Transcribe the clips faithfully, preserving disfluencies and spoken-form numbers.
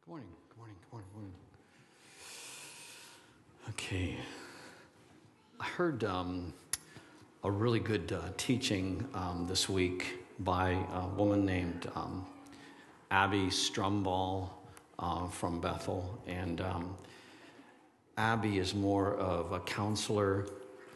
Good morning, good morning, good morning, good morning. Okay. I heard um, a really good uh, teaching um, this week by a woman named um, Abby Strumball uh, from Bethel. And um, Abby is more of a counselor,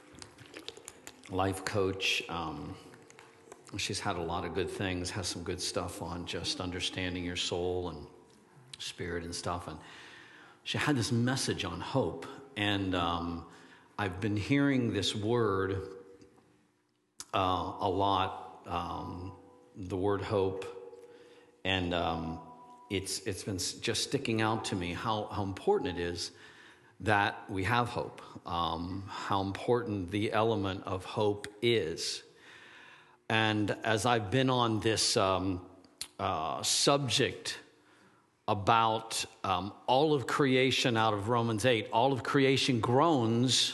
life coach. Um, she's had a lot of good things, has some good stuff on just understanding your soul and spirit and stuff. And she had this message on hope. And um, I've been hearing this word uh, a lot, um, the word hope. And um, it's it's been just sticking out to me how, how important it is that we have hope, um, how important the element of hope is. And as I've been on this um, uh, subject about um, all of creation out of Romans eight, all of creation groans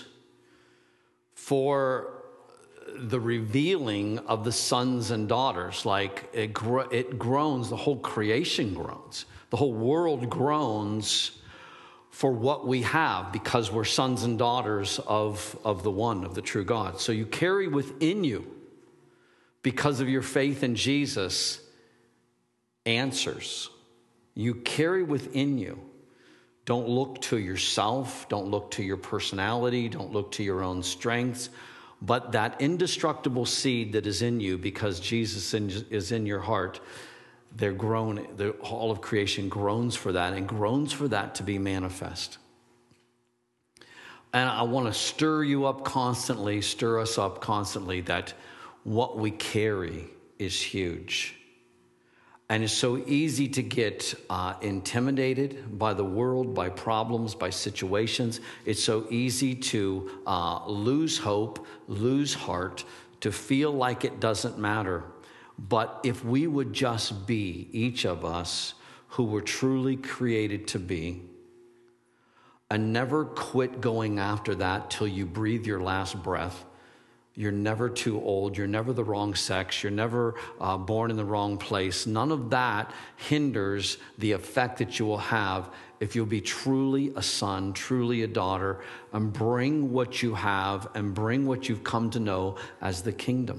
for the revealing of the sons and daughters. Like it, gro- it groans, the whole creation groans. The whole world groans for what we have because we're sons and daughters of, of the one, of the true God. So you carry within you, because of your faith in Jesus, answers. You carry within you. Don't look to yourself. Don't look to your personality. Don't look to your own strengths. But that indestructible seed that is in you, because Jesus is in your heart, they're grown, the, all of creation groans for that, and groans for that to be manifest. And I want to stir you up constantly, stir us up constantly, that what we carry is huge. And it's so easy to get uh, intimidated by the world, by problems, by situations. It's so easy to uh, lose hope, lose heart, to feel like it doesn't matter. But if we would just be, each of us, who were truly created to be, and never quit going after that till you breathe your last breath. You're never too old. You're never the wrong sex. You're never uh, born in the wrong place. None of that hinders the effect that you will have if you'll be truly a son, truly a daughter, and bring what you have and bring what you've come to know as the kingdom.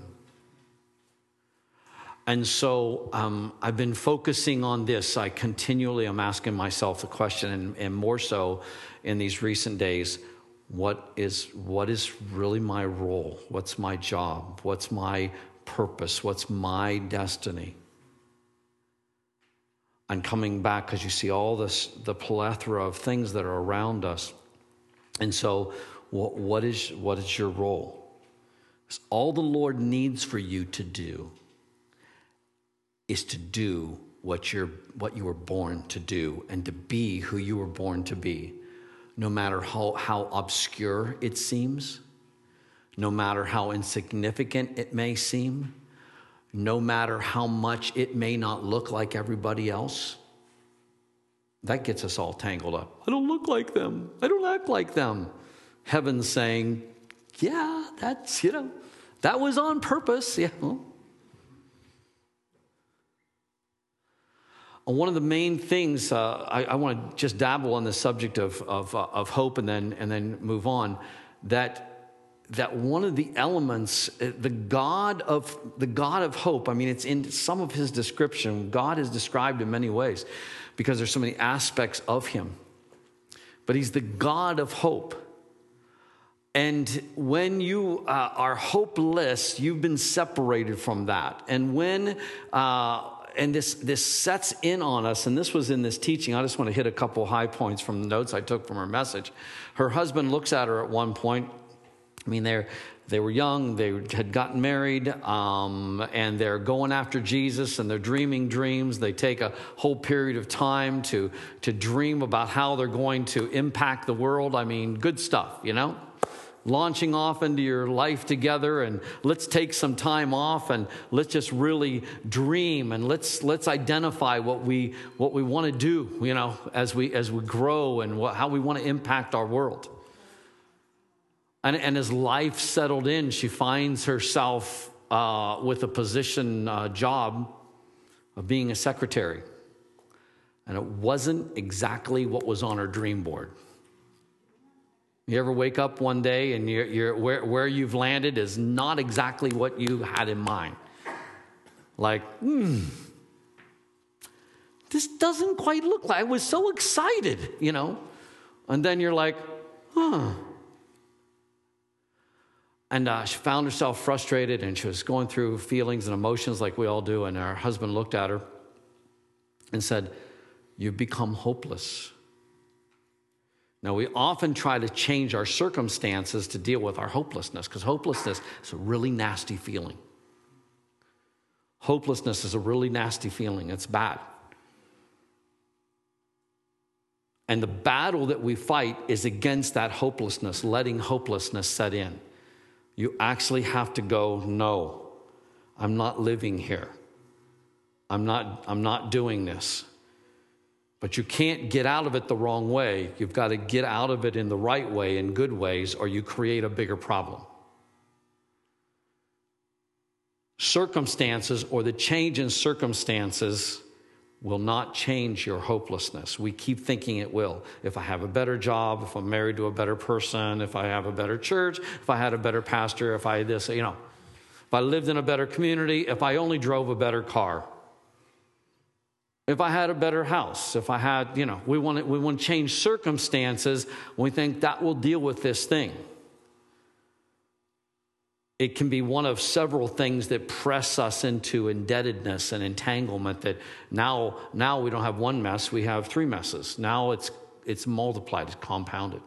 And so um, I've been focusing on this. I continually am asking myself the question, and, and more so in these recent days, What is what is really my role? What's my job? What's my purpose? What's my destiny? And coming back, because you see all this, the plethora of things that are around us. And so what, what is what is your role? All the Lord needs for you to do is to do what you're what you were born to do, and to be who you were born to be. No matter how, how obscure it seems, no matter how insignificant it may seem, no matter how much it may not look like everybody else, that gets us all tangled up. I don't look like them. I don't act like them. Heaven's saying, yeah, that's, you know, that was on purpose. Yeah. Well, one of the main things, uh, I, I want to just dabble on the subject of of, uh, of hope, and then and then move on. That that one of the elements, the God of the God of hope. I mean, it's in some of His description. God is described in many ways because there's so many aspects of Him. But He's the God of hope. And when you uh, are hopeless, you've been separated from that. And when uh, And this this sets in on us, and this was in this teaching. I just want to hit a couple high points from the notes I took from her message. Her husband looks at her at one point. I mean, they're, they were young. They had gotten married, um, and they're going after Jesus, and they're dreaming dreams. They take a whole period of time to, to dream about how they're going to impact the world. I mean, good stuff, you know? Launching off into your life together, and let's take some time off, and let's just really dream, and let's let's identify what we what we want to do, you know, as we as we grow, and what, how we want to impact our world. And and as life settled in, she finds herself uh, with a position uh, job of being a secretary. and it wasn't exactly what was on her dream board. You ever wake up one day and you're, you're, where, where you've landed is not exactly what you had in mind? Like, hmm, this doesn't quite look like, I was so excited, you know? And then you're like, huh. And uh, she found herself frustrated, and she was going through feelings and emotions like we all do. And her husband looked at her and said, "You've become hopeless." Now, we often try to change our circumstances to deal with our hopelessness, because hopelessness is a really nasty feeling. Hopelessness is a really nasty feeling. It's bad. And the battle that we fight is against that hopelessness, letting hopelessness set in. You actually have to go, no, I'm not living here. I'm not, I'm not doing this. But you can't get out of it the wrong way. You've got to get out of it in the right way, in good ways, or you create a bigger problem. Circumstances, or the change in circumstances, will not change your hopelessness. We keep thinking it will. If I have a better job, if I'm married to a better person, if I have a better church, if I had a better pastor, if I this, you know, if I lived in a better community, if I only drove a better car, if I had a better house, if I had, you know, we want to, we want to change circumstances. We think that will deal with this thing. It can be one of several things that press us into indebtedness and entanglement, that now, now we don't have one mess, we have three messes. Now it's, it's multiplied, it's compounded.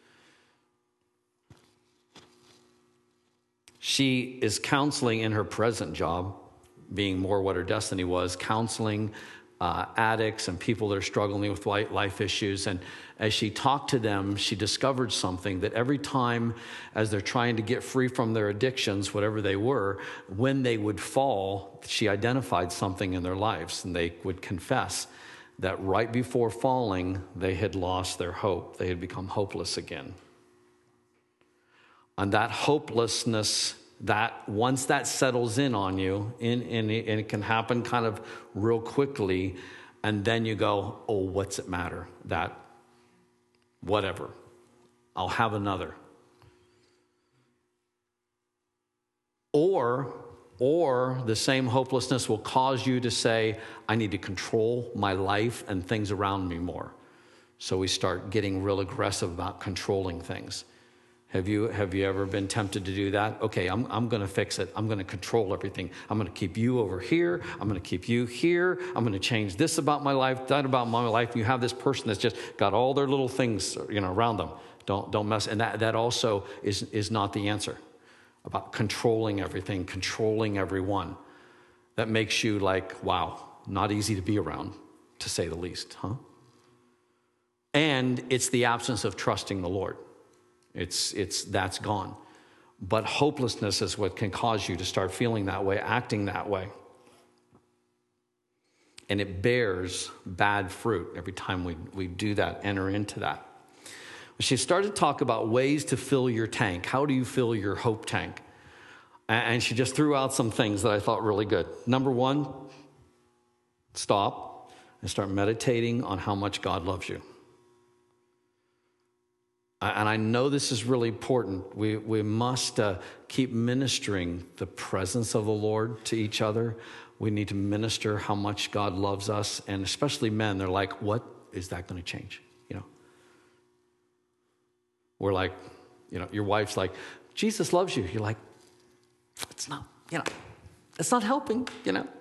She is counseling in her present job, being more what her destiny was, counseling uh, addicts and people that are struggling with life issues. And as she talked to them, she discovered something, that every time as they're trying to get free from their addictions, whatever they were, when they would fall, she identified something in their lives, and they would confess that right before falling, they had lost their hope. They had become hopeless again. And that hopelessness, that once that settles in on you, in, in, and it can happen kind of real quickly, and then you go, oh, what's it matter? That, whatever, I'll have another. Or, or the same hopelessness will cause you to say, I need to control my life and things around me more. So we start getting real aggressive about controlling things. Have you, have you ever been tempted to do that? Okay, I'm, I'm going to fix it. I'm going to control everything. I'm going to keep you over here. I'm going to keep you here. I'm going to change this about my life, that about my life. You have this person that's just got all their little things, you know, around them. Don't, don't mess. And that, that also is, is not the answer. About controlling everything, controlling everyone. That makes you like, wow, not easy to be around, to say the least, huh? And it's the absence of trusting the Lord. It's, it's, that's gone. But hopelessness is what can cause you to start feeling that way, acting that way. And it bears bad fruit every time we, we do that, enter into that. She started to talk about ways to fill your tank. How do you fill your hope tank? And she just threw out some things that I thought really good. Number one, stop and start meditating on how much God loves you. And I know this is really important. We, we must uh, keep ministering the presence of the Lord to each other. We need to minister how much God loves us. And especially men, they're like, what is that going to change? You know, we're like, you know, your wife's like, Jesus loves you. You're like, it's not, you know, it's not helping, you know.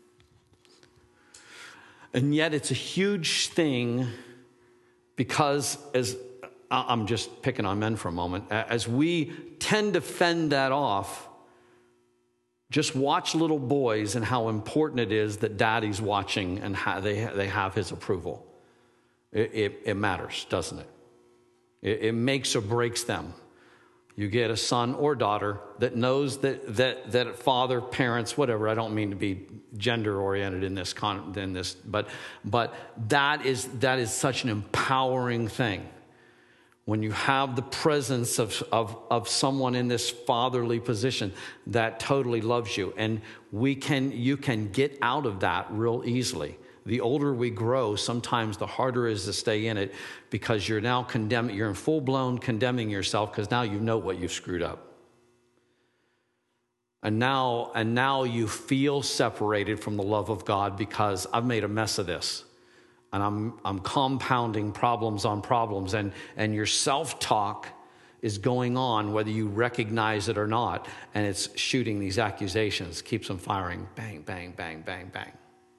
And yet it's a huge thing, because as I'm just picking on men for a moment, as we tend to fend that off, just watch little boys and how important it is that daddy's watching and how they, they have his approval. It, it, it matters, doesn't it? it? It makes or breaks them. You get a son or daughter that knows that that that father, parents, whatever. I don't mean to be gender oriented in this con in this, but but that is that is such an empowering thing. When you have the presence of, of, of someone in this fatherly position that totally loves you. And we can, you can get out of that real easily. The older we grow, sometimes the harder it is to stay in it because you're now condemning, you're in full-blown condemning yourself because now you know what you've screwed up. And now, and now you feel separated from the love of God because I've made a mess of this. And I'm, I'm compounding problems on problems. And, and your self-talk is going on whether you recognize it or not. And it's shooting these accusations, keeps them firing. Bang, bang, bang, bang, bang.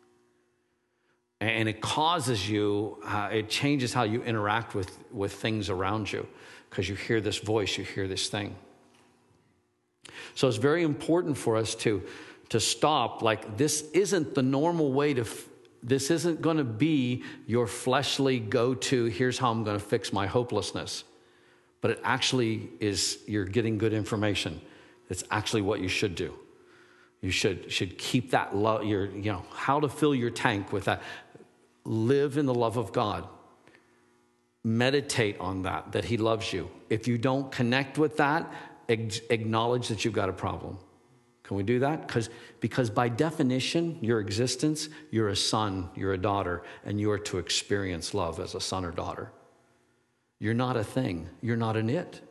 And it causes you, uh, it changes how you interact with, with things around you because you hear this voice, you hear this thing. So it's very important for us to, to stop. Like, this isn't the normal way to, f- this isn't going to be your fleshly go-to, here's how I'm going to fix my hopelessness. But it actually is, you're getting good information. It's actually what you should do. You should, should keep that love, your, you know, how to fill your tank with that. Live in the love of God. Meditate on that, that he loves you. If you don't connect with that, acknowledge that you've got a problem. Can we do that? Because because by definition, your existence, you're a son, you're a daughter, and you are to experience love as a son or daughter. You're not a thing. You're not an it.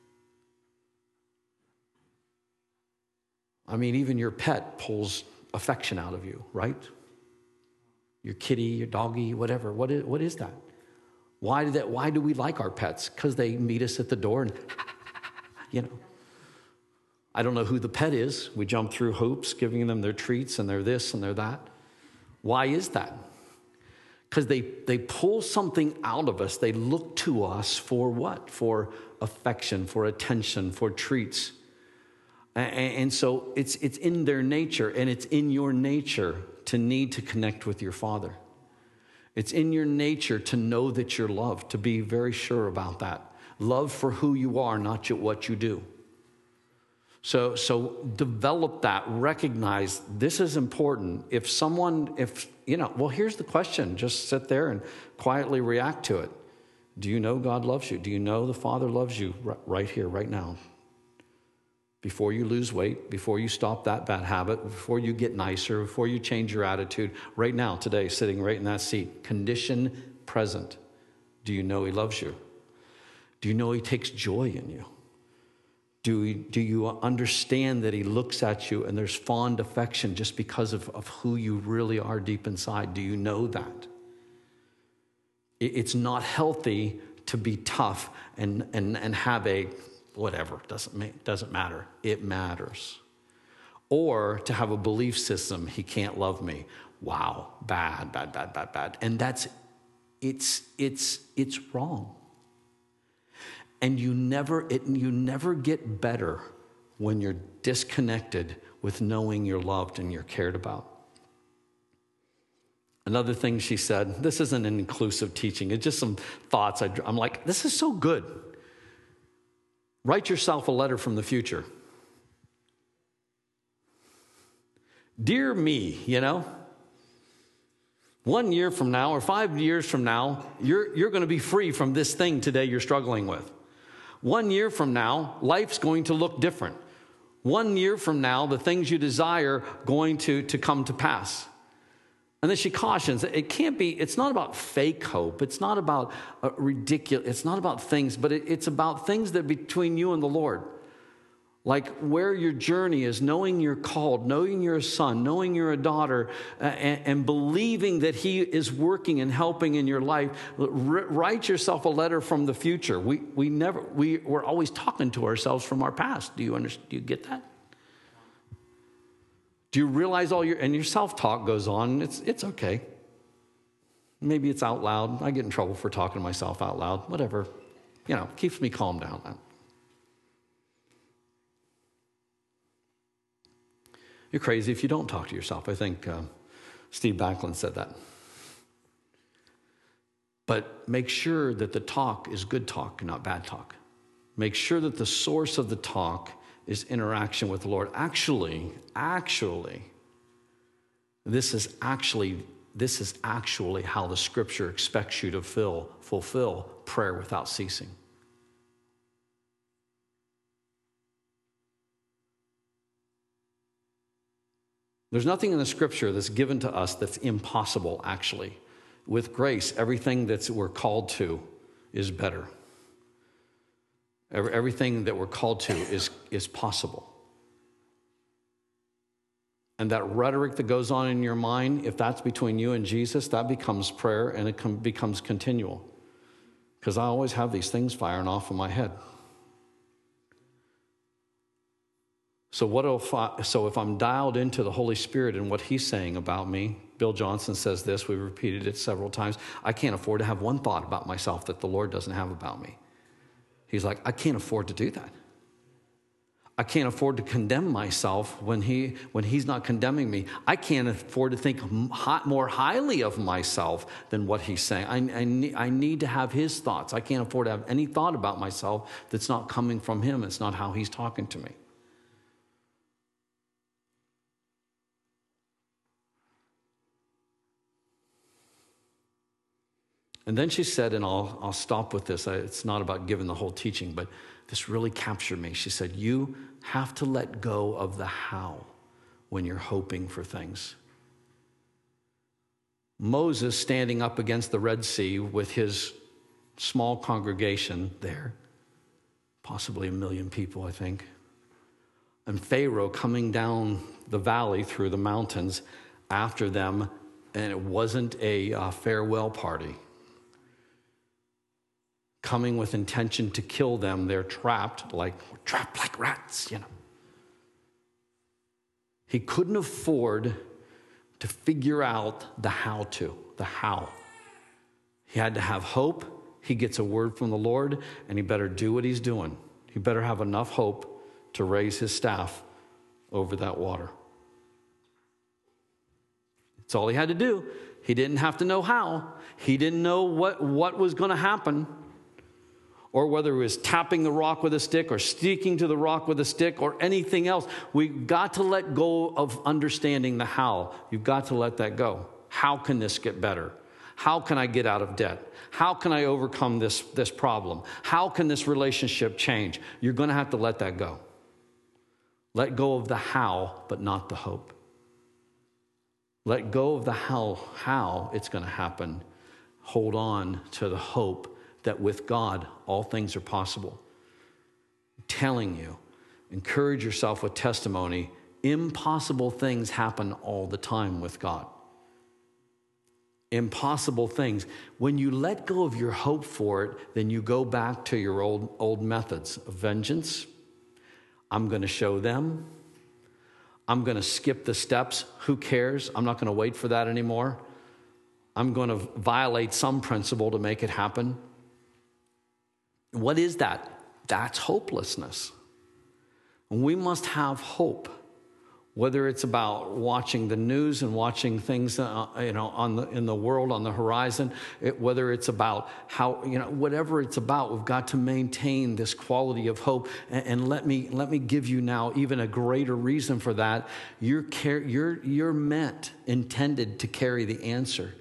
I mean, even your pet pulls affection out of you, right? Your kitty, your doggy, whatever. What is, what is that? Why do that? Why do we like our pets? Because they meet us at the door and, you know. I don't know who the pet is. We jump through hoops, giving them their treats and their this and their that. Why is that? Because they, they pull something out of us. They look to us for what? For affection, for attention, for treats. And, and so it's, it's in their nature, and it's in your nature to need to connect with your Father. It's in your nature to know that you're loved, to be very sure about that. Love for who you are, not what you do. So, so develop that, recognize this is important. If someone, if, you know, well, here's the question. Just sit there and quietly react to it. Do you know God loves you? Do you know the Father loves you right here, right now? Before you lose weight, before you stop that bad habit, before you get nicer, before you change your attitude, right now, today, sitting right in that seat, condition present. Do you know he loves you? Do you know he takes joy in you? Do you, do you understand that he looks at you and there's fond affection just because of, of who you really are deep inside? Do you know that? It, it's not healthy to be tough and, and, and have a whatever, doesn't, make, doesn't matter. It matters. Or to have a belief system, he can't love me. Wow, bad, bad, bad, bad, bad. And that's, it's, it's, it's wrong. And you never, it, you never get better when you're disconnected with knowing you're loved and you're cared about. Another thing she said, this isn't an inclusive teaching. It's just some thoughts. I, I'm like, this is so good. Write yourself a letter from the future. Dear me, you know, one year from now or five years from now, you're, you're going to be free from this thing today you're struggling with. One year from now, life's going to look different. One year from now, the things you desire going to, to come to pass. And then she cautions, it can't be, it's not about fake hope. It's not about uh, ridiculous, it's not about things, but it, it's about things that are between you and the Lord. Like where your journey is, knowing you're called, knowing you're a son, knowing you're a daughter, uh, and, and believing that he is working and helping in your life. R- write yourself a letter from the future. We, we never, we, we're always talking to ourselves from our past. Do you understand? Do you get that? Do you realize all your, and your self-talk goes on, it's, it's okay. Maybe it's out loud. I get in trouble for talking to myself out loud, whatever. You know, keeps me calm down. You're crazy if you don't talk to yourself. I think uh, Steve Backlund said that. But make sure that the talk is good talk, not bad talk. Make sure that the source of the talk is interaction with the Lord. Actually, actually, this is actually, this is actually how the scripture expects you to fill, fulfill prayer without ceasing. There's nothing in the scripture that's given to us that's impossible, actually. With grace, everything that we're called to is better. Everything that we're called to is, is possible. And that rhetoric that goes on in your mind, if that's between you and Jesus, that becomes prayer and it com- becomes continual. Because I always have these things firing off in my head. So what if I, so if I'm dialed into the Holy Spirit and what he's saying about me, Bill Johnson says this, we've repeated it several times, I can't afford to have one thought about myself that the Lord doesn't have about me. He's like, I can't afford to do that. I can't afford to condemn myself when he when he's not condemning me. I can't afford to think more highly of myself than what he's saying. I, I, need, I need to have his thoughts. I can't afford to have any thought about myself that's not coming from him. It's not how he's talking to me. And then she said, and I'll, I'll stop with this. It's not about giving the whole teaching, but this really captured me. She said, you have to let go of the how when you're hoping for things. Moses standing up against the Red Sea with his small congregation there, possibly a million people, I think, and Pharaoh coming down the valley through the mountains after them, and it wasn't a uh, farewell party. Coming with intention to kill them, they're trapped like trapped like rats, you know. He couldn't afford to figure out the how to, the how. He had to have hope. He gets a word from the Lord, and he better do what he's doing. He better have enough hope to raise his staff over that water. That's all he had to do. He didn't have to know how. He didn't know what, what was going to happen. Or whether it was tapping the rock with a stick or sticking to the rock with a stick or anything else. We've got to let go of understanding the how. You've got to let that go. How can this get better? How can I get out of debt? How can I overcome this, this problem? How can this relationship change? You're going to have to let that go. Let go of the how, but not the hope. Let go of the how, how it's going to happen. Hold on to the hope that with God, all things are possible. I'm telling you, encourage yourself with testimony. Impossible things happen all the time with God. Impossible things. When you let go of your hope for it, then you go back to your old, old methods of vengeance. I'm going to show them. I'm going to skip the steps. Who cares? I'm not going to wait for that anymore. I'm going to violate some principle to make it happen. What is that? That's hopelessness. We must have hope, whether it's about watching the news and watching things, uh, you know, on the in the world on the horizon. It, whether it's about how, you know, whatever it's about, we've got to maintain this quality of hope. And, and let me let me give you now even a greater reason for that. You're car- you're you're meant, intended to carry the answer.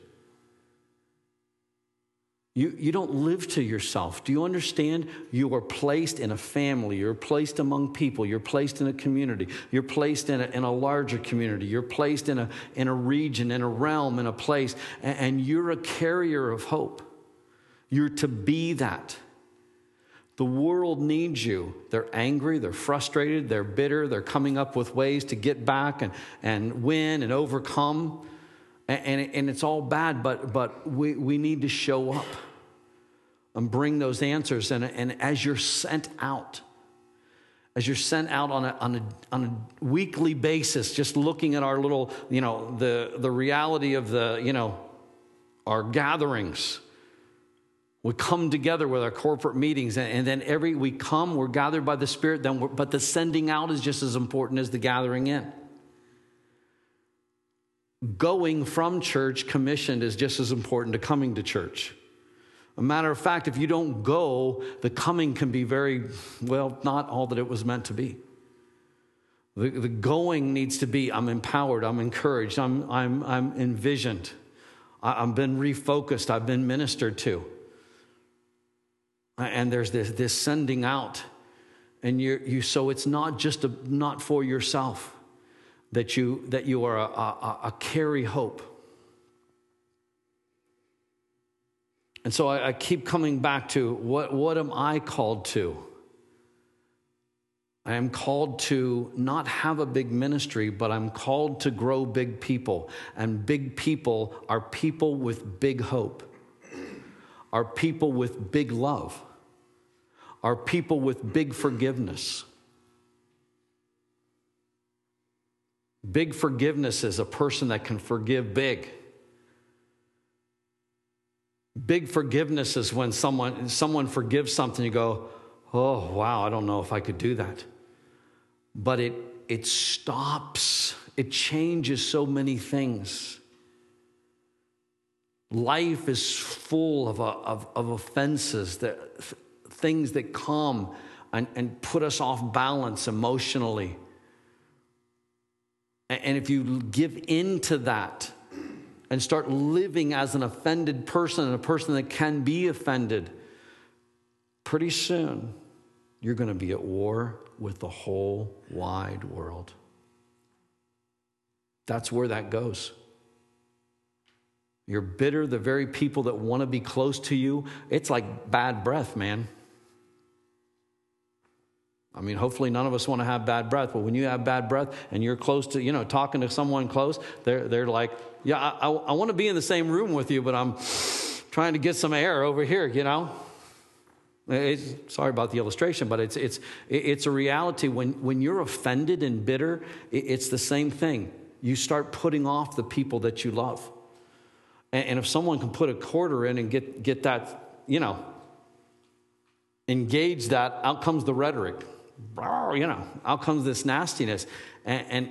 You, you don't live to yourself. Do you understand? You are placed in a family. You're placed among people. You're placed in a community. You're placed in a, in a larger community. You're placed in a, in a region, in a realm, in a place. And, and you're a carrier of hope. You're to be that. The world needs you. They're angry. They're frustrated. They're bitter. They're coming up with ways to get back and, and win and overcome. And, and it's all bad, but but we, we need to show up and bring those answers. And, and as you're sent out, as you're sent out on a, on a on a weekly basis, just looking at our little, you know, the the reality of the, you know, our gatherings. We come together with our corporate meetings, and, and then every we come, we're gathered by the Spirit. Then, we're, but the sending out is just as important as the gathering in. Going from church commissioned is just as important to coming to church. A matter of fact, if you don't go, the coming can be very, well, not all that it was meant to be. The, the going needs to be, I'm empowered, I'm encouraged, I'm, I'm, I'm envisioned, I, I've been refocused, I've been ministered to. And there's this, this sending out. And you you so it's not just a, not for yourself. that you, that you are a, a, a carry hope. And so I, I keep coming back to what, what am I called to? I am called to not have a big ministry, but I'm called to grow big people. And big people are people with big hope, are people with big love, are people with big forgiveness. Big forgiveness is a person that can forgive big. Big forgiveness is when someone someone forgives something, you go, oh, wow, I don't know if I could do that. But it it stops, it changes so many things. Life is full of, of, of offenses, that, things that come and, and put us off balance emotionally. And if you give in to that and start living as an offended person and a person that can be offended, pretty soon you're going to be at war with the whole wide world. That's where that goes. You're bitter, the very people that want to be close to you, it's like bad breath, man. I mean, hopefully none of us want to have bad breath, but when you have bad breath and you're close to, you know, talking to someone close, they're they're like, yeah, I, I, I want to be in the same room with you, but I'm trying to get some air over here, you know. It's, sorry about the illustration, but it's it's it's a reality. When when you're offended and bitter, it's the same thing. You start putting off the people that you love. And, and if someone can put a quarter in and get get that, you know, engage that, out comes the rhetoric. You know, out comes this nastiness. And, and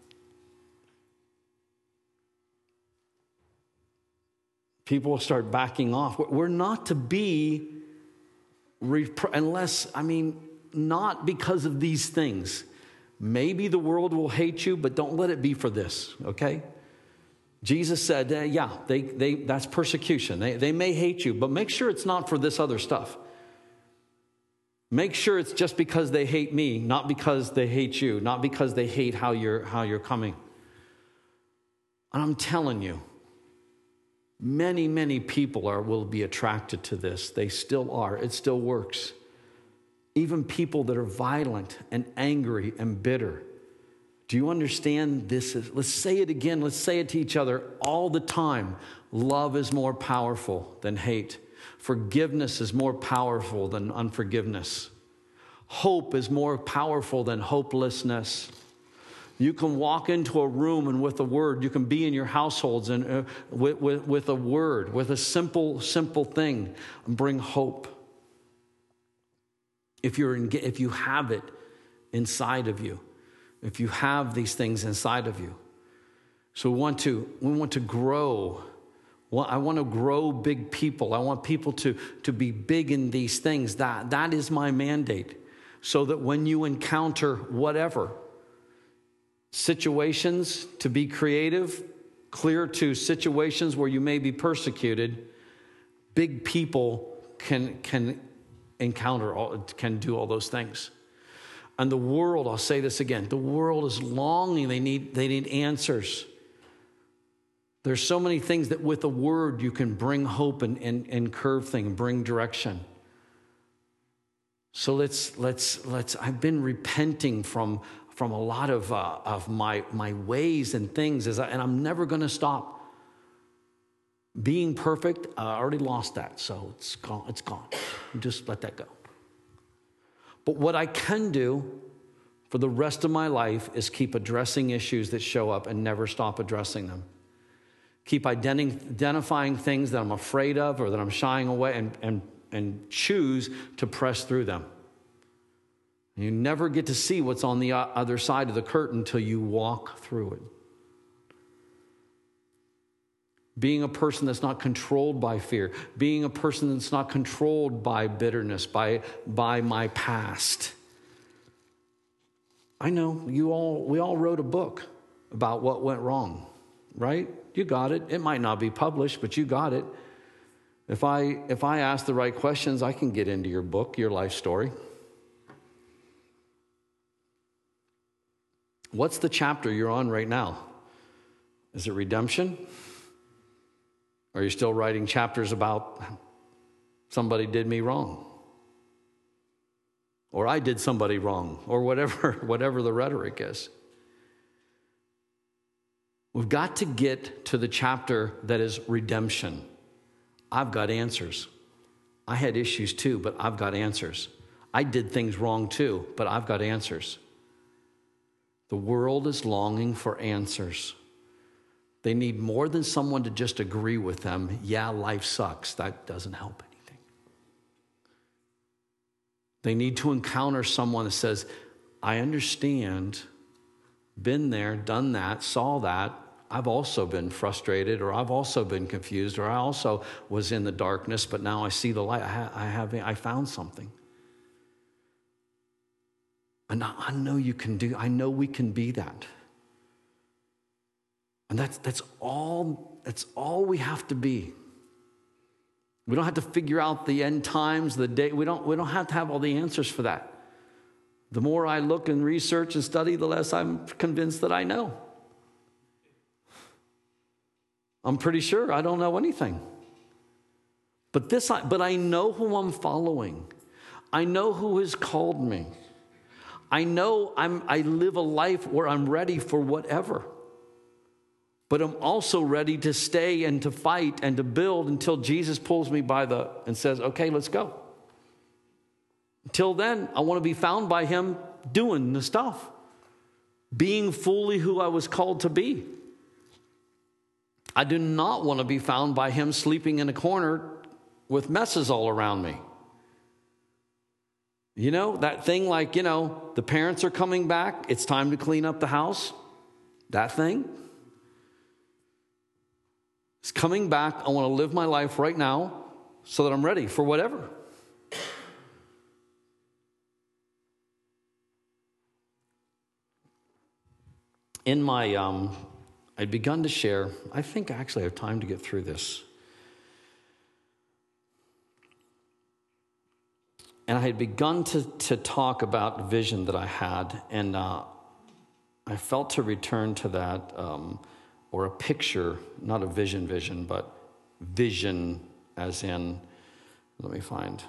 people start backing off. We're not to be, repro- unless, I mean, not because of these things. Maybe the world will hate you, but don't let it be for this, okay? Jesus said, uh, yeah, they, they, that's persecution. They, they may hate you, but make sure it's not for this other stuff. Make sure it's just because they hate me, not because they hate you, not because they hate how you're, how you're coming. And I'm telling you, many, many people are will be attracted to this. They still are. It still works. Even people that are violent and angry and bitter. Do you understand this? Is, let's say it again. Let's say it to each other all the time. Love is more powerful than hate. Forgiveness is more powerful than unforgiveness. Hope is more powerful than hopelessness. You can walk into a room and with a word, you can be in your households and uh, with, with, with a word, with a simple, simple thing, and bring hope. If you're in, if you have it inside of you, if you have these things inside of you. So we want to, we want to grow. Well, I want to grow big people. I want people to, to be big in these things. That, that is my mandate. So that when you encounter whatever, situations, to be creative, clear to situations where you may be persecuted, big people can, can encounter, all, can do all those things. And the world, I'll say this again, the world is longing. They need, they need answers. There's so many things that with a word you can bring hope and, and, and curve things, bring direction. So let's, let's, let's, I've been repenting from, from a lot of, uh, of my, my ways and things, as I, and I'm never going to stop. Being perfect, I already lost that, so it's gone. It's gone. Just let that go. But what I can do for the rest of my life is keep addressing issues that show up and never stop addressing them. Keep identi- identifying things that I'm afraid of or that I'm shying away and, and, and choose to press through them. You never get to see what's on the other side of the curtain until you walk through it. Being a person that's not controlled by fear. Being a person that's not controlled by bitterness, by, by my past. I know you all, we all wrote a book about what went wrong, right? You got it. It might not be published, but you got it. If I, if I ask the right questions, I can get into your book, your life story. What's the chapter you're on right now? Is it redemption? Or are you still writing chapters about somebody did me wrong? Or I did somebody wrong, or whatever, whatever the rhetoric is. We've got to get to the chapter that is redemption. I've got answers. I had issues too, but I've got answers. I did things wrong too, but I've got answers. The world is longing for answers. They need more than someone to just agree with them. Yeah, life sucks. That doesn't help anything. They need to encounter someone that says, I understand, been there, done that, saw that. I've also been frustrated, or I've also been confused, or I also was in the darkness, but now I see the light. I, ha- I have, I found something. And I know you can do, I know we can be that. And that's that's all, that's all we have to be. We don't have to figure out the end times, the day. We don't, we don't have to have all the answers for that. The more I look and research and study, the less I'm convinced that I know. I'm pretty sure I don't know anything. But this, but I know who I'm following. I know who has called me. I know I'm, I live a life where I'm ready for whatever. But I'm also ready to stay and to fight and to build until Jesus pulls me by the, and says, okay, let's go. Until then, I want to be found by him doing the stuff. Being fully who I was called to be. I do not want to be found by him sleeping in a corner with messes all around me. You know, that thing like, you know, the parents are coming back. It's time to clean up the house. That thing. It's coming back. I want to live my life right now so that I'm ready for whatever. In my, um, I'd begun to share, I think I actually have time to get through this. And I had begun to, to talk about vision that I had, and uh, I felt to return to that, um, or a picture, not a vision vision, but vision as in, let me find.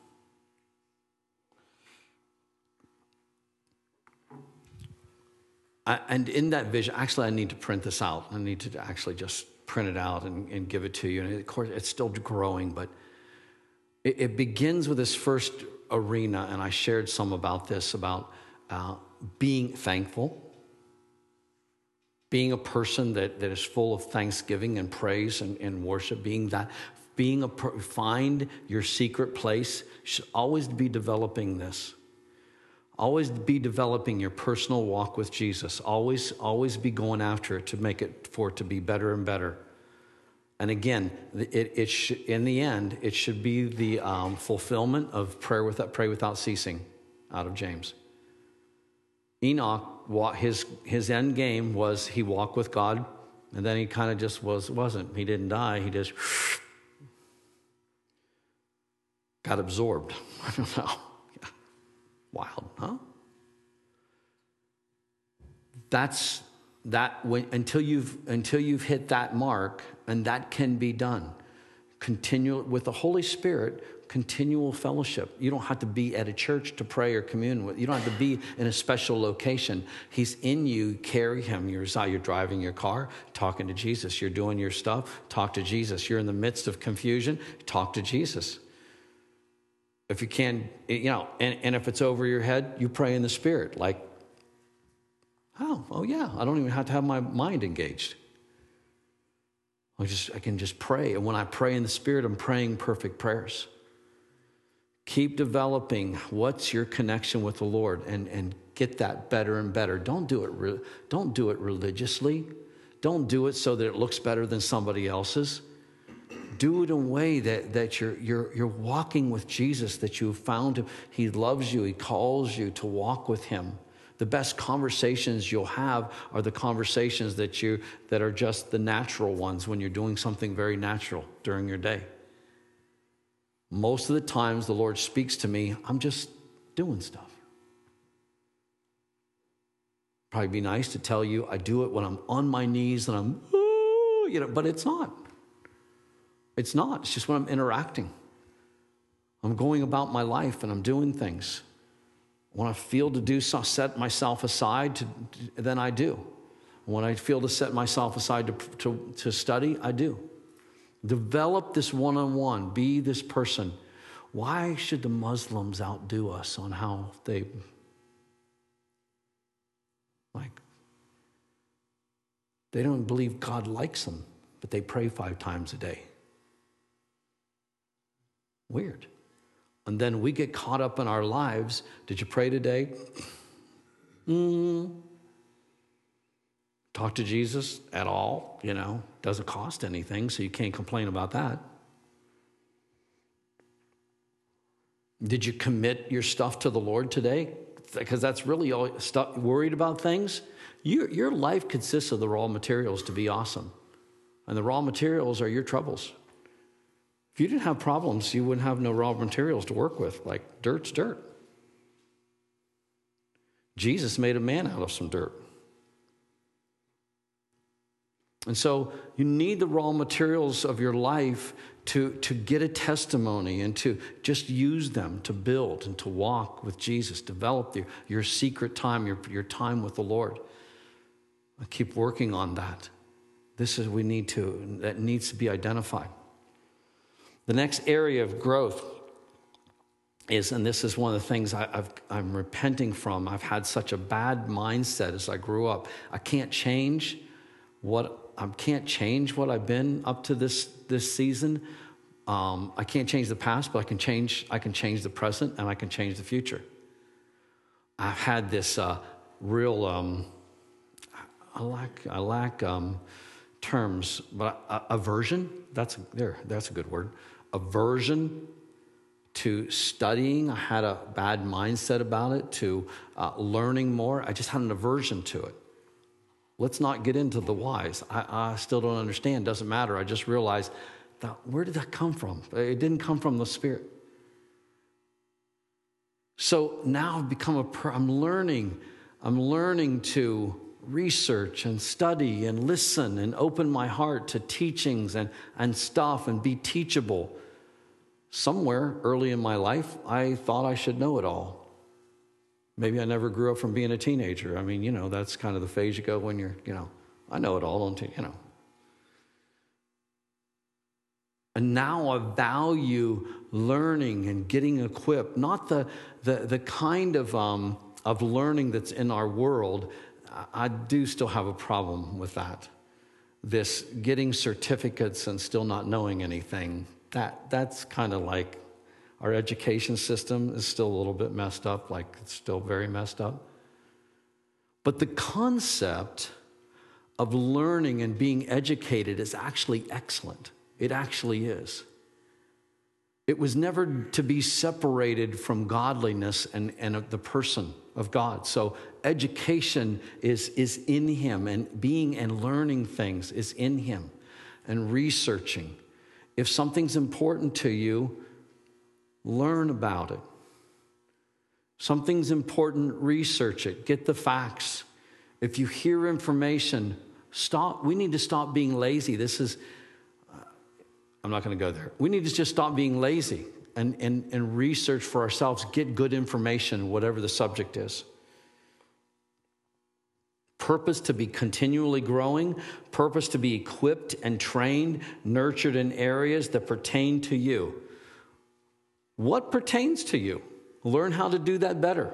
I, and in that vision, actually I need to print this out. I need to actually just print it out and, and give it to you. And of course, it's still growing, but it, it begins with this first arena, and I shared some about this, about uh, being thankful. Being a person that, that is full of thanksgiving and praise and, and worship, being that, being a, find your secret place. You should always be developing this. Always be developing your personal walk with Jesus. Always, always be going after it to make it, for it to be better and better. And again, it, it sh- in the end, it should be the um, fulfillment of prayer without, pray without ceasing, out of James. Enoch, his his end game was he walked with God, and then he kind of just was wasn't. He didn't die. He just got absorbed. I don't know. Wild, huh? That's that when until you've until you've hit that mark, and that can be done. Continue with the Holy Spirit. Continual fellowship. You don't have to be at a church to pray or commune with. You don't have to be in a special location. He's in you. Carry him. You're, you're driving your car, talking to Jesus. You're doing your stuff, talk to Jesus. You're in the midst of confusion, talk to Jesus. If you can, you know, and, and if it's over your head, you pray in the Spirit. Like, oh, oh yeah, I don't even have to have my mind engaged. I just, I can just pray. And when I pray in the Spirit, I'm praying perfect prayers. Keep developing what's your connection with the Lord, and, and get that better and better. Don't do it re- don't do it religiously. Don't do it so that it looks better than somebody else's. Do it in a way that, that you're, you're, you're walking with Jesus, that you've found him. He loves you. He calls you to walk with him. The best conversations you'll have are the conversations that you that are just the natural ones when you're doing something very natural during your day. Most of the times the Lord speaks to me, I'm just doing stuff. Probably be nice to tell you I do it when I'm on my knees and I'm, oh, you know, but it's not. It's not. It's just when I'm interacting. I'm going about my life and I'm doing things. When I feel to do so, set myself aside, to, then I do. When I feel to set myself aside to, to, to study, I do. Develop this one-on-one. Be this person. Why should the Muslims outdo us on how they, like, they don't believe God likes them, but they pray five times a day. Weird. And then we get caught up in our lives. Did you pray today? Mm. Talk to Jesus at all, you know. Doesn't cost anything, so you can't complain about that. Did you commit your stuff to the Lord today? Because that's really all stuff, worried about things. Your, your life consists of the raw materials to be awesome. And the raw materials are your troubles. If you didn't have problems, you wouldn't have no raw materials to work with. Like dirt's dirt. Jesus made a man out of some dirt. And so you need the raw materials of your life to, to get a testimony and to just use them to build and to walk with Jesus. Develop your, your secret time, your, your time with the Lord. I keep working on that. This is we need to, that needs to be identified. The next area of growth is, and this is one of the things I, I've, I'm repenting from. I've had such a bad mindset as I grew up. I can't change what I can't change what I've been up to this this season. Um, I can't change the past, but I can change. I can change the present, and I can change the future. I've had this uh, real. Um, I lack. I lack um, terms, but uh, aversion. That's there. That's a good word. Aversion to studying. I had a bad mindset about it. To uh, learning more. I just had an aversion to it. Let's not get into the whys. I, I still don't understand. Doesn't matter. I just realized that where did that come from? It didn't come from the Spirit. So now I've become a. I'm learning. I'm learning to research and study and listen and open my heart to teachings and and stuff and be teachable. Somewhere early in my life, I thought I should know it all. Maybe I never grew up from being a teenager. I mean, you know, that's kind of the phase you go when you're, you know, I know it all, don't you? You know. And now I value learning and getting equipped, not the the the kind of um, of learning that's in our world. I, I do still have a problem with that. This getting certificates and still not knowing anything. That that's kind of like. Our education system is still a little bit messed up, like it's still very messed up. But the concept of learning and being educated is actually excellent. It actually is. It was never to be separated from godliness and, and the person of God. So education is, is in him, and being and learning things is in him, and researching. If something's important to you, learn about it. Something's important, research it. Get the facts. If you hear information, stop. We need to stop being lazy. This is, uh, I'm not going to go there. We need to just stop being lazy and, and, and research for ourselves. Get good information, whatever the subject is. Purpose to be continually growing. Purpose to be equipped and trained, nurtured in areas that pertain to you. What pertains to you? Learn how to do that better.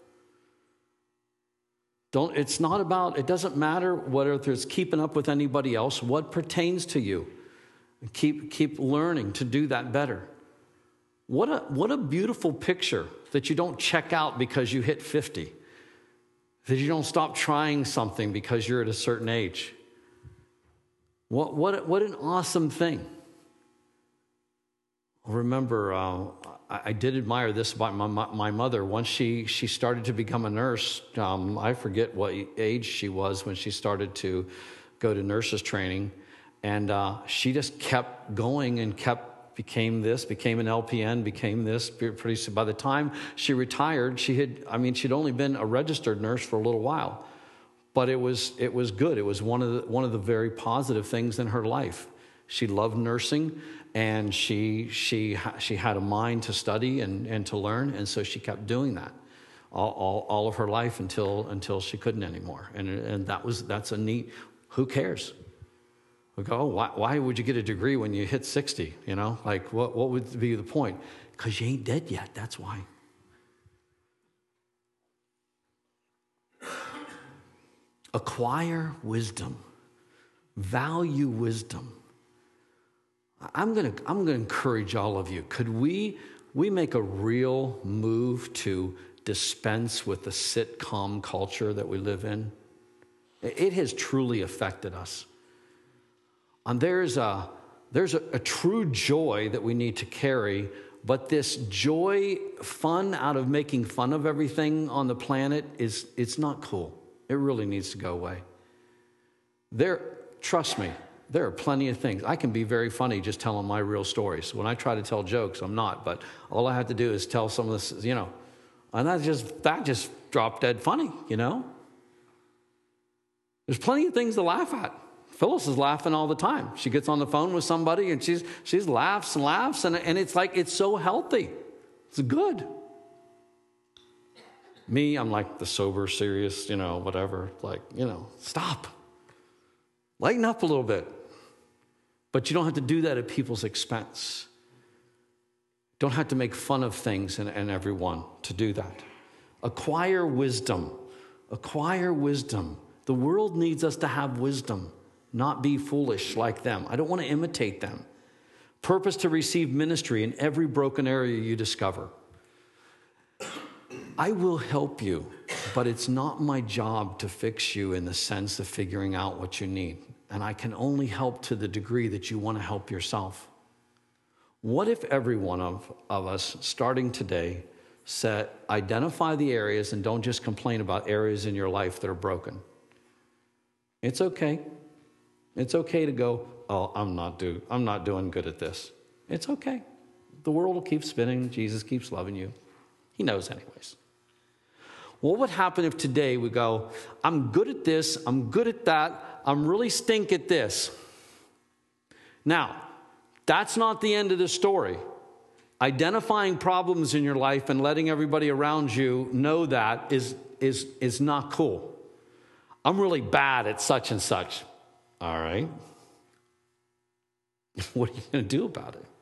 Don't, it's not about, it doesn't matter whether it's keeping up with anybody else. What pertains to you? Keep, keep learning to do that better. What a, what a beautiful picture that you don't check out because you hit fifty. That you don't stop trying something because you're at a certain age. What, what, what an awesome thing. I remember, uh, I did admire this about my, my mother. Once she, she started to become a nurse, um, I forget what age she was when she started to go to nurses training. And uh, she just kept going and kept, became this, became an L P N, became this. Pretty soon, by the time she retired, she had, I mean, she'd only been a registered nurse for a little while. but it was it was good. It was one of the, one of the very positive things in her life. She loved nursing, and she she she had a mind to study and, and to learn, and so she kept doing that all, all, all of her life until until she couldn't anymore. And and that was that's a neat. Who cares? We go, oh, why, why would you get a degree when you hit sixty? You know, like what what would be the point? Because you ain't dead yet. That's why. Acquire wisdom. Value wisdom. I'm gonna I'm gonna encourage all of you. Could we we make a real move to dispense with the sitcom culture that we live in? It has truly affected us. And there's a there's a, a true joy that we need to carry, but this joy, fun out of making fun of everything on the planet is it's not cool. It really needs to go away. There, trust me, there are plenty of things. I can be very funny just telling my real stories. When I try to tell jokes, I'm not, but all I have to do is tell some of this, you know, and that just that just dropped dead funny, you know. There's plenty of things to laugh at. Phyllis is laughing all the time. She gets on the phone with somebody and she's she's laughs and laughs, and, and it's like it's so healthy. It's good. Me, I'm like the sober, serious, you know, whatever. Like, you know, stop. Lighten up a little bit. But you don't have to do that at people's expense. Don't have to make fun of things and, and everyone to do that. Acquire wisdom. Acquire wisdom. The world needs us to have wisdom, not be foolish like them. I don't want to imitate them. Purpose to receive ministry in every broken area you discover. I will help you, but it's not my job to fix you in the sense of figuring out what you need. And I can only help to the degree that you want to help yourself. What if every one of, of us, starting today, said, identify the areas and don't just complain about areas in your life that are broken? It's okay. It's okay to go, oh, I'm not do, I'm not doing good at this. It's okay. The world will keep spinning. Jesus keeps loving you. He knows anyways. What would happen if today we go, I'm good at this, I'm good at that, I'm really stink at this. Now, that's not the end of the story. Identifying problems in your life and letting everybody around you know that is, is, is not cool. I'm really bad at such and such. All right. What are you going to do about it?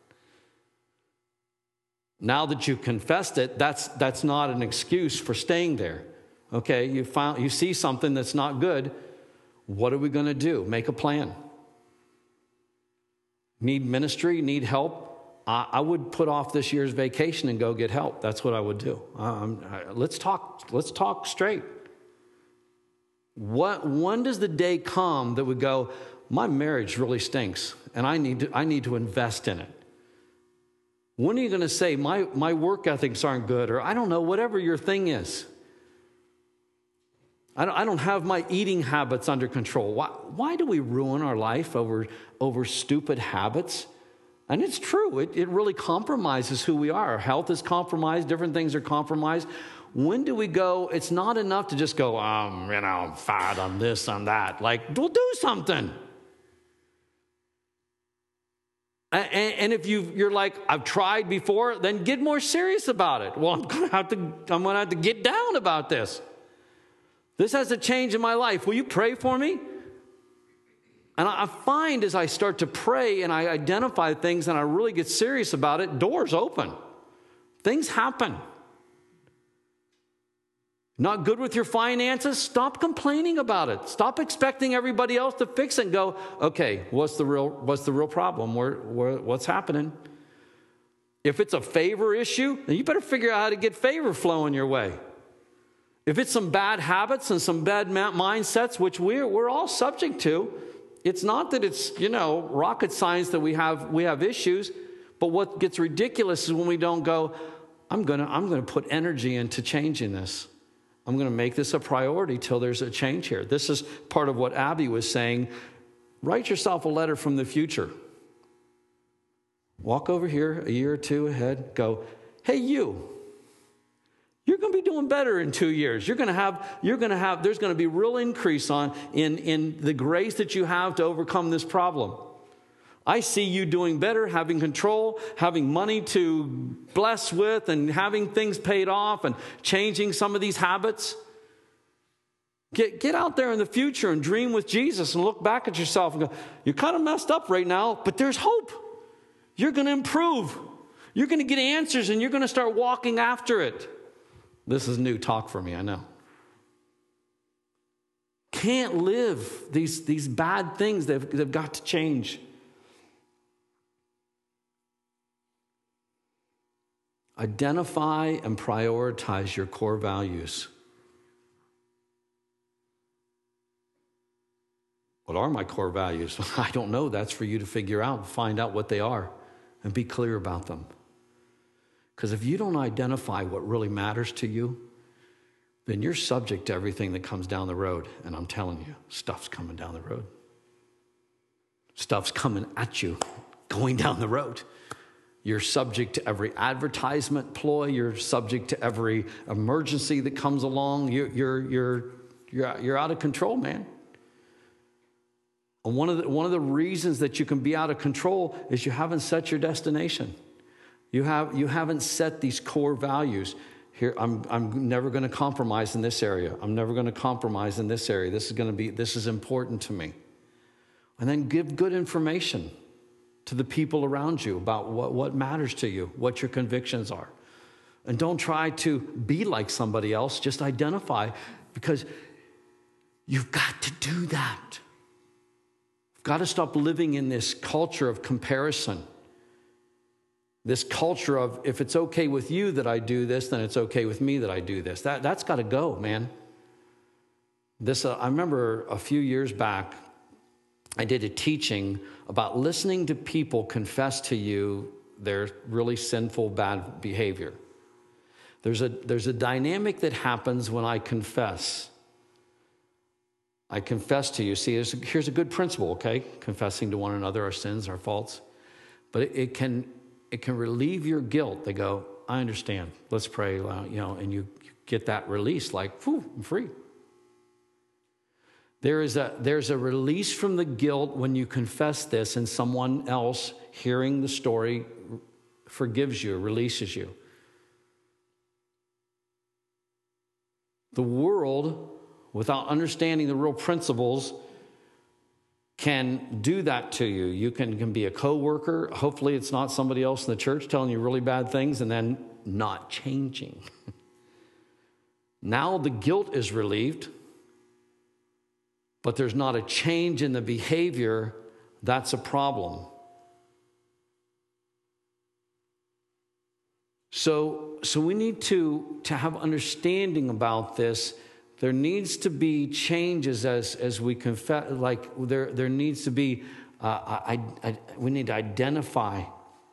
Now that you've confessed it, that's that's not an excuse for staying there. Okay, you found you see something that's not good. What are we going to do? Make a plan. Need ministry? Need help? I, I would put off this year's vacation and go get help. That's what I would do. Um, let's talk. Let's talk straight. What? When does the day come that we go, my marriage really stinks, and I need to I need to invest in it? When are you going to say, my, my work ethics aren't good, or I don't know, whatever your thing is. I don't, I don't have my eating habits under control. Why, why do we ruin our life over, over stupid habits? And it's true. It, it really compromises who we are. Our health is compromised. Different things are compromised. When do we go, it's not enough to just go, um, you know, I'm fat on this, on that. Like, we'll do something. And if you you're like, I've tried before, then get more serious about it. Well, I'm gonna have to I'm gonna have to get down about this. This has to change in my life. Will you pray for me? And I find as I start to pray and I identify things and I really get serious about it, doors open. Things happen. Not good with your finances? Stop complaining about it. Stop expecting everybody else to fix it and go, okay, what's the real, what's the real problem? Where, where, what's happening? If it's a favor issue, then you better figure out how to get favor flowing your way. If it's some bad habits and some bad mindsets, which we're, we're all subject to, it's not that it's, you know, rocket science that we have, we have issues, but what gets ridiculous is when we don't go, I'm gonna, I'm gonna put energy into changing this. I'm going to make this a priority till there's a change here. This is part of what Abby was saying. Write yourself a letter from the future. Walk over here a year or two ahead. Go, hey, you. You're going to be doing better in two years. You're going to have, you're going to have, there's going to be real increase on in, in the grace that you have to overcome this problem. I see you doing better, having control, having money to bless with, and having things paid off, and changing some of these habits. Get, get out there in the future and dream with Jesus and look back at yourself and go, you're kind of messed up right now, but there's hope. You're going to improve. You're going to get answers, and you're going to start walking after it. This is new talk for me, I know. Can't live these, these bad things. They've, they've got to change. Identify and prioritize your core values. What are my core values? I don't know. That's for you to figure out, find out what they are, and be clear about them. Because if you don't identify what really matters to you, then you're subject to everything that comes down the road. And I'm telling you, stuff's coming down the road. Stuff's coming at you, going down the road. You're subject to every advertisement ploy. You're subject to every emergency that comes along. You're, you're, you're, you're, you're out of control, man. And one of the, one of the reasons that you can be out of control is you haven't set your destination. You have, you haven't set these core values. Here, I'm, I'm never going to compromise in this area. I'm never going to compromise in this area. This is going to be, this is important to me. And then give good information to the people around you about what, what matters to you, what your convictions are. And don't try to be like somebody else. Just identify, because you've got to do that. You've got to stop living in this culture of comparison. This culture of, if it's okay with you that I do this, then it's okay with me that I do this. That, that's got to go, man. This, uh, I remember a few years back, I did a teaching about listening to people confess to you their really sinful, bad behavior. There's a, there's a dynamic that happens when I confess. I confess to you. See, a, here's a good principle, okay? Confessing to one another our sins, our faults. But it, it can it can relieve your guilt. They go, I understand. Let's pray, you know, and you get that release like, whew, I'm free. There is a, there's a release from the guilt when you confess this, and someone else hearing the story forgives you, releases you. The world, without understanding the real principles, can do that to you. You can, can be a coworker. Hopefully it's not somebody else in the church telling you really bad things and then not changing. Now the guilt is relieved, but there's not a change in the behavior. That's a problem. So, so we need to, to have understanding about this. There needs to be changes as, as we confess, like there, there needs to be, uh, I, I, we need to identify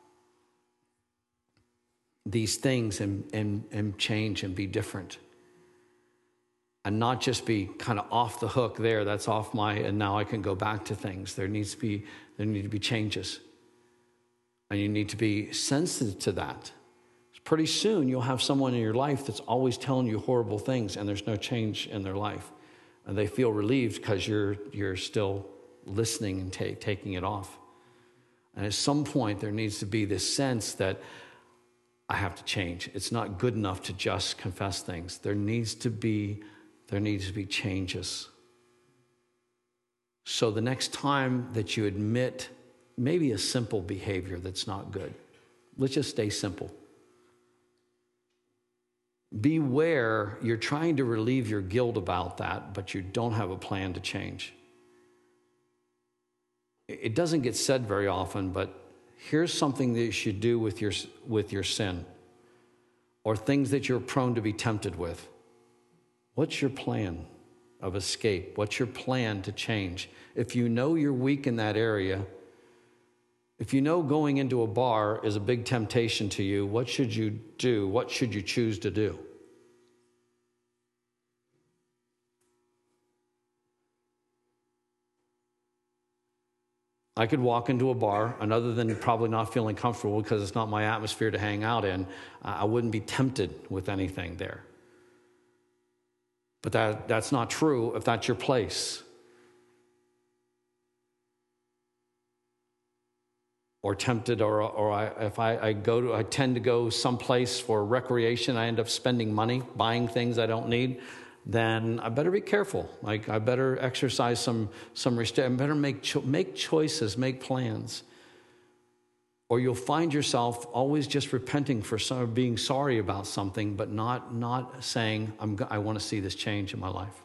these things and, and, and change and be different. And not just be kind of off the hook there, that's off my, and now I can go back to things. There needs to be, there need to be changes. And you need to be sensitive to that. Pretty soon you'll have someone in your life that's always telling you horrible things and there's no change in their life. And they feel relieved because you're, you're still listening and ta- taking it off. And at some point there needs to be this sense that I have to change. It's not good enough to just confess things. There needs to be, there needs to be changes. So the next time that you admit maybe a simple behavior that's not good, let's just stay simple. Beware, you're trying to relieve your guilt about that, but you don't have a plan to change. It doesn't get said very often, but here's something that you should do with your, with your sin, or things that you're prone to be tempted with. What's your plan of escape? What's your plan to change? If you know you're weak in that area, if you know going into a bar is a big temptation to you, what should you do? What should you choose to do? I could walk into a bar, and other than probably not feeling comfortable because it's not my atmosphere to hang out in, I wouldn't be tempted with anything there. But that, that's not true if that's your place. Or tempted, or, or I, if I, I go to, I tend to go someplace for recreation, I end up spending money, buying things I don't need, then I better be careful. Like, I better exercise some, some restraint. I better make, cho- make choices, make plans. Or you'll find yourself always just repenting for some, being sorry about something, but not, not saying, I'm, I want to see this change in my life.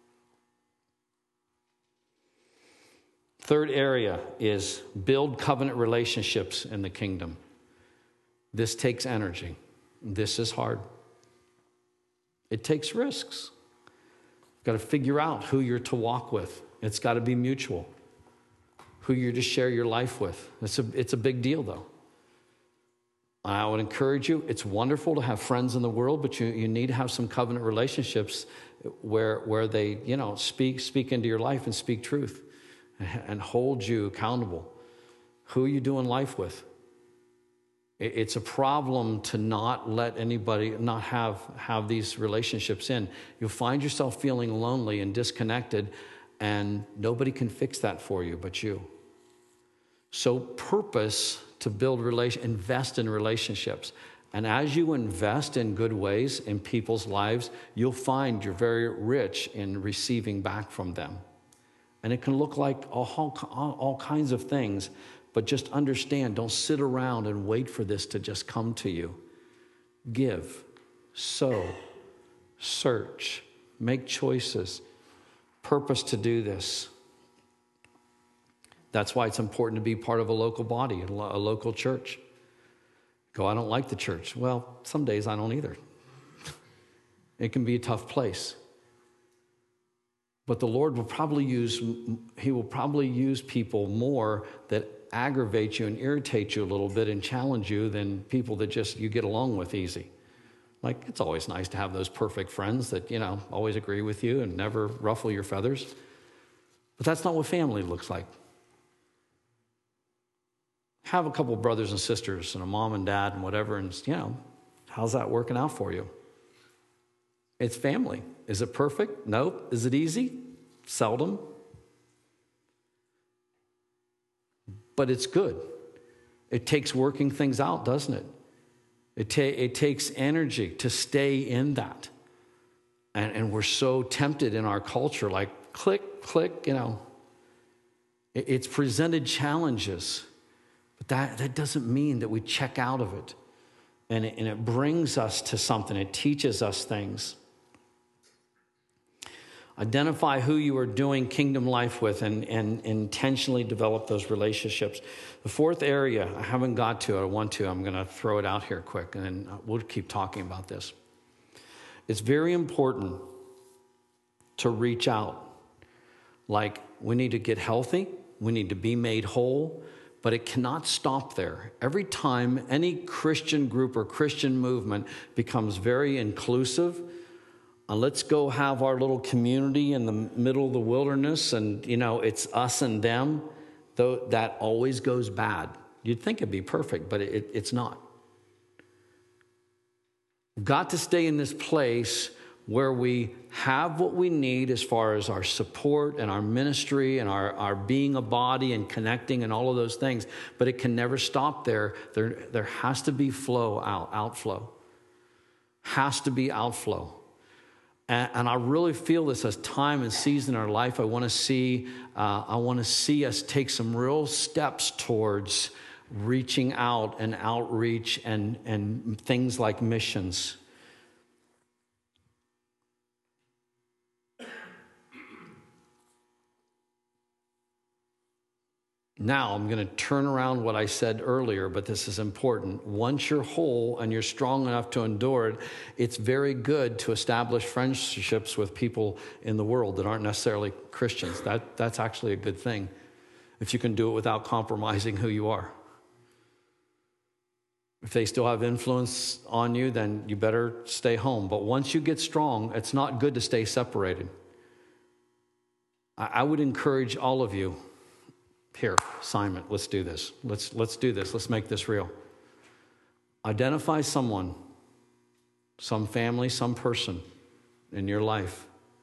Third area is build covenant relationships in the kingdom. This takes energy. This is hard. It takes risks. You've got to figure out who you're to walk with. It's got to be mutual. Who you're to share your life with. It's a, it's a big deal, though. I would encourage you, it's wonderful to have friends in the world, but you, you need to have some covenant relationships where, where they, you know, speak, speak into your life and speak truth and hold you accountable. Who are you doing life with? It's a problem to not let anybody, not have, have these relationships in. You'll find yourself feeling lonely and disconnected, and nobody can fix that for you but you. So purpose to build relation, invest in relationships. And as you invest in good ways in people's lives, you'll find you're very rich in receiving back from them. And it can look like all, all kinds of things, but just understand, don't sit around and wait for this to just come to you. Give, sow, search, make choices, purpose to do this. That's why it's important to be part of a local body, a local church. Go, I don't like the church. Well, some days I don't either. It can be a tough place. But the Lord will probably use, he will probably use people more that aggravate you and irritate you a little bit and challenge you than people that just you get along with easy. Like, it's always nice to have those perfect friends that, you know, always agree with you and never ruffle your feathers. But that's not what family looks like. Have a couple of brothers and sisters and a mom and dad and whatever, and, you know, how's that working out for you? It's family. Is it perfect? No. Is it easy? Seldom. But it's good. It takes working things out, doesn't it? It, ta- it takes energy to stay in that. And, and we're so tempted in our culture, like click, click, you know. It, it's presented challenges. But that, that doesn't mean that we check out of it. And, it. and it brings us to something. It teaches us things. Identify who you are doing kingdom life with and, and intentionally develop those relationships. The fourth area, I haven't got to, I want to, I'm going to throw it out here quick, and then we'll keep talking about this. It's very important to reach out. Like, we need to get healthy, we need to be made whole, but it cannot stop there. Every time any Christian group or Christian movement becomes very inclusive, Uh, let's go have our little community in the middle of the wilderness, and, you know, it's us and them, though that always goes bad. You'd think it'd be perfect, but it, it's not. We've got to stay in this place where we have what we need as far as our support and our ministry and our, our being a body and connecting and all of those things, but it can never stop there. There, there has to be flow out, outflow. Has to be outflow. And I really feel this as time and season in our life. I want to see, uh, I want to see us take some real steps towards reaching out and outreach and, and things like missions. Now, I'm going to turn around what I said earlier, but this is important. Once you're whole and you're strong enough to endure it, it's very good to establish friendships with people in the world that aren't necessarily Christians. That, that's actually a good thing, if you can do it without compromising who you are. If they still have influence on you, then you better stay home. But once you get strong, it's not good to stay separated. I, I would encourage all of you, here, Simon, let's do this. Let's, let's do this. Let's make this real. Identify someone, some family, some person in your life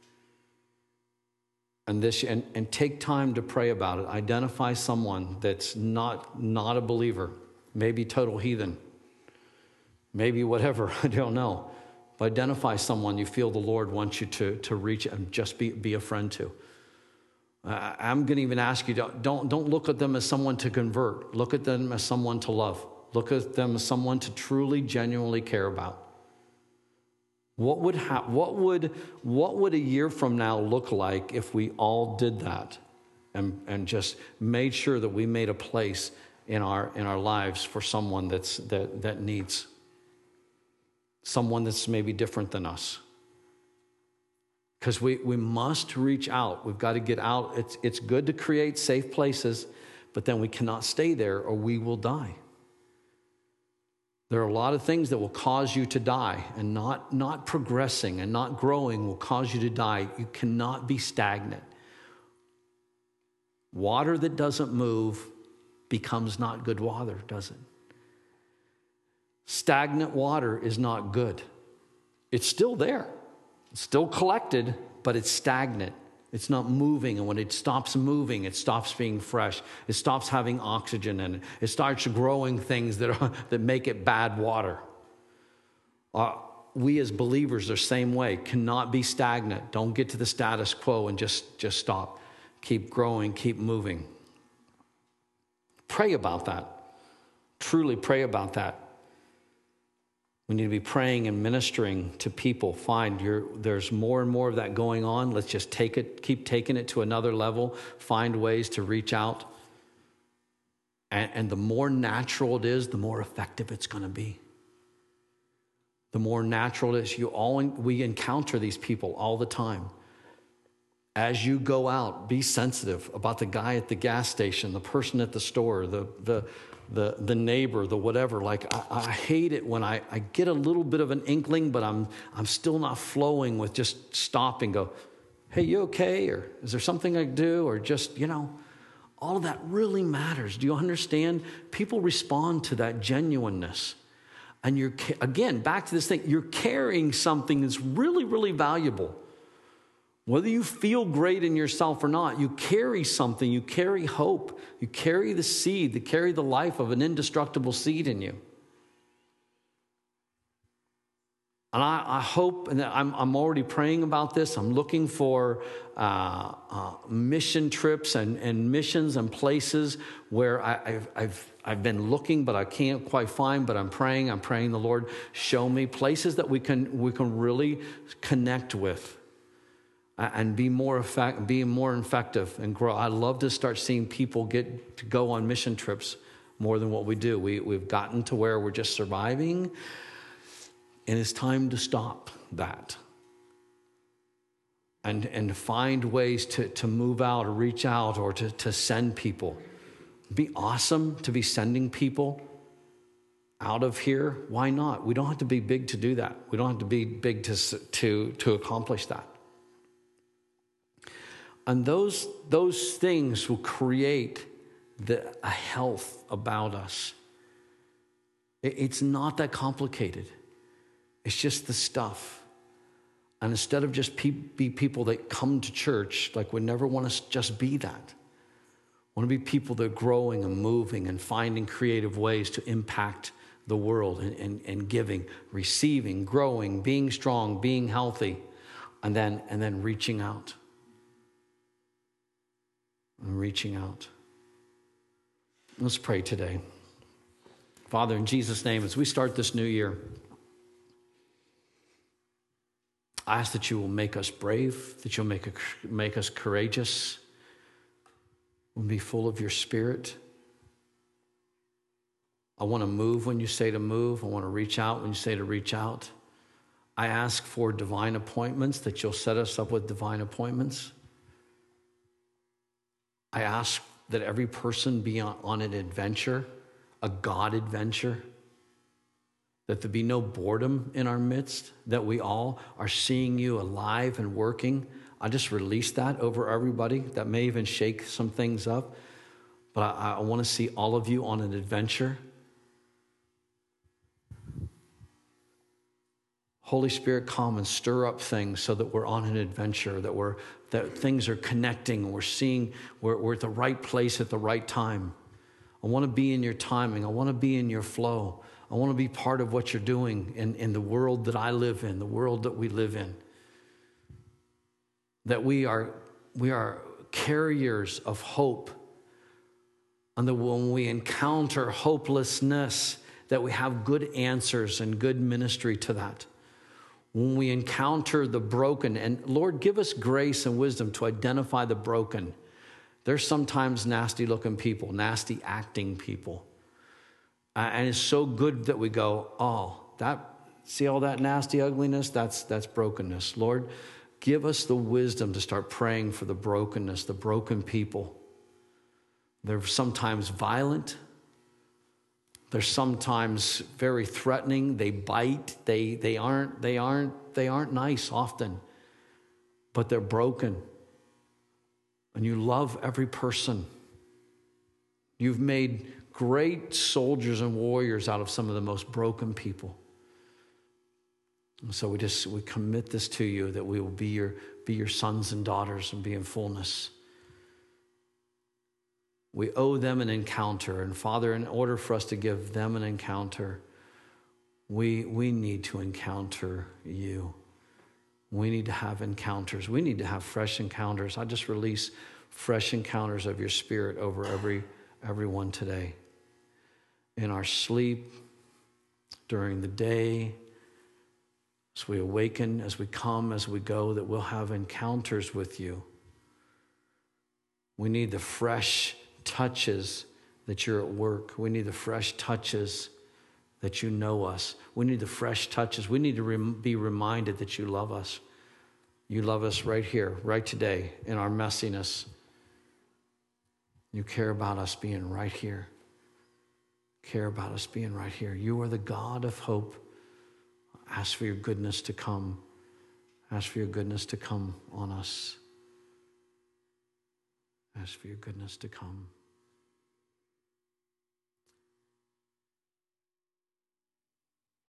And this and, and take time to pray about it. Identify someone that's not not a believer, maybe total heathen, maybe whatever, I don't know. But identify someone you feel the Lord wants you to, to reach and just be, be a friend to. Uh, I'm going to even ask you, to, don't, don't look at them as someone to convert. Look at them as someone to love. Look at them as someone to truly, genuinely care about. What would, ha- what would, what would a year from now look like if we all did that and, and just made sure that we made a place in our, in our lives for someone that's, that, that needs someone that's maybe different than us? Because we, we must reach out. We've got to get out. It's, it's good to create safe places, but then we cannot stay there or we will die. There are a lot of things that will cause you to die, and not, not progressing and not growing will cause you to die. You cannot be stagnant. Water that doesn't move becomes not good water, does it? Stagnant water is not good. It's still there. It's still collected, but it's stagnant. It's not moving, and when it stops moving, it stops being fresh. It stops having oxygen in it. It starts growing things that are, that make it bad water. Uh, we as believers are the same way. Cannot be stagnant. Don't get to the status quo and just, just stop. Keep growing, keep moving. Pray about that. Truly pray about that. We need to be praying and ministering to people. Find your, there's more and more of that going on. Let's just take it, keep taking it to another level. Find ways to reach out. And, and the more natural it is, the more effective it's going to be. The more natural it is. You all, we encounter these people all the time. As you go out, be sensitive about the guy at the gas station, the person at the store, the the the, the neighbor, the whatever. Like, I, I hate it when I, I get a little bit of an inkling, but I'm I'm still not flowing with just stop and go, hey, you okay? Or is there something I can do? Or just, you know, all of that really matters. Do you understand? People respond to that genuineness. And you're, again, back to this thing, you're carrying something that's really, really valuable. Whether you feel great in yourself or not, you carry something. You carry hope. You carry the seed. You carry the life of an indestructible seed in you. And I, I hope, and I'm, I'm already praying about this. I'm looking for uh, uh, mission trips and, and missions and places where I, I've, I've, I've been looking, but I can't quite find. But I'm praying. I'm praying the Lord show me places that we can we can really connect with. And be more effect, be more effective and grow. I love to start seeing people get to go on mission trips more than what we do. We, we've gotten to where we're just surviving, and it's time to stop that. And, and find ways to, to move out or reach out or to, to send people. It'd be awesome to be sending people out of here. Why not? We don't have to be big to do that. We don't have to be big to, to, to accomplish that. And those, those things will create the, a health about us. It, it's not that complicated. It's just the stuff. And instead of just pe- be people that come to church, like we never want to just be that. We want to be people that are growing and moving and finding creative ways to impact the world and, and, and giving, receiving, growing, being strong, being healthy, and then, and then reaching out. And reaching out. Let's pray today. Father, in Jesus' name, as we start this new year, I ask that you will make us brave, that you'll make, a, make us courageous, we'll be full of your Spirit. I want to move when you say to move. I want to reach out when you say to reach out. I ask for divine appointments, that you'll set us up with divine appointments. I ask that every person be on, on an adventure, a God adventure, that there be no boredom in our midst, that we all are seeing you alive and working. I just release that over everybody. That may even shake some things up, but I, I want to see all of you on an adventure. Holy Spirit, come and stir up things so that we're on an adventure, that we're that things are connecting, we're seeing, we're, we're at the right place at the right time. I want to be in your timing. I want to be in your flow. I want to be part of what you're doing in, in the world that I live in, the world that we live in. That we are, we are carriers of hope. And that when we encounter hopelessness, that we have good answers and good ministry to that. When we encounter the broken, and Lord, give us grace and wisdom to identify the broken. There's sometimes nasty looking people, nasty acting people. Uh, and it's so good that we go, oh, that, see all that nasty ugliness? That's, that's brokenness. Lord, give us the wisdom to start praying for the brokenness, the broken people. They're sometimes violent. They're sometimes very threatening. They bite. They, they aren't, they aren't, they aren't nice often, but they're broken. And you love every person. You've made great soldiers and warriors out of some of the most broken people. And so we just, we commit this to you, that we will be your, be your sons and daughters and be in fullness. We owe them an encounter. And Father, in order for us to give them an encounter, we, we need to encounter you. We need to have encounters. We need to have fresh encounters. I just release fresh encounters of your Spirit over every everyone today. In our sleep, during the day, as we awaken, as we come, as we go, that we'll have encounters with you. We need the fresh touches that you're at work. We need the fresh touches that you know us. We need the fresh touches. We need to rem- be reminded that you love us. You love us right here, right today, in our messiness. You care about us being right here. Care about us being right here. You are the God of hope. Ask for your goodness to come. Ask for your goodness to come on us. Ask for your goodness to come.